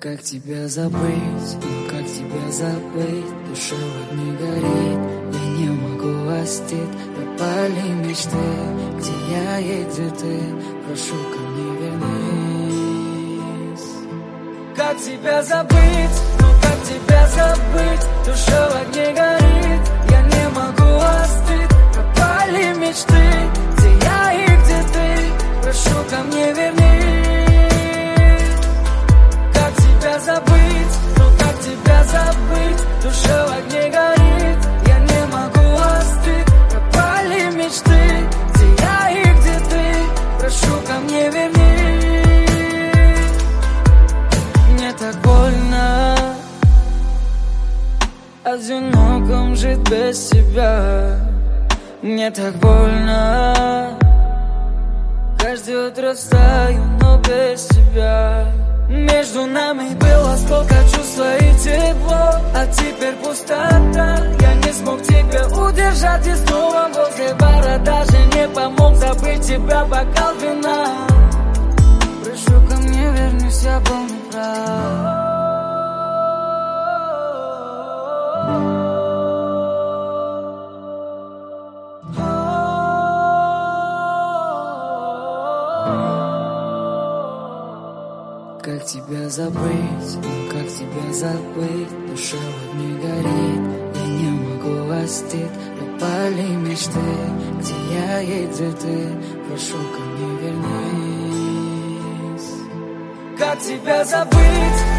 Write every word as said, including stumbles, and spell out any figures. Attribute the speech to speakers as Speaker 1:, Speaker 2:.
Speaker 1: Как тебя забыть, ну как тебя забыть? Душа в огне горит, я не могу остыть. Пропали мечты, где я и где ты? Прошу, ко мне вернись. Как тебя забыть, ну как тебя забыть? Душа в огне горит, я не могу остыть. Пропали мечты, где я и где ты? Прошу, ко мне вернись. Забыть, ну как тебя забыть? Душа в огне горит, я не могу остыть. Пропали мечты, где я и где ты? Прошу, ко мне вернись. Мне так больно одиноком жить без тебя. Мне так больно. Каждое утро встаю, но без тебя. Между нами было столько чувства и тепло, а теперь пустота. Я не смог тебя удержать и снова возле бара даже не помог забыть тебя бокал вина. Прошу, ко мне вернись, я был неправ. Как тебя забыть, ну как тебя забыть? Душа в огне горит, я не могу остыть. Пропали мечты, где я и где ты? Прошу, ко мне вернись. Как тебя забыть?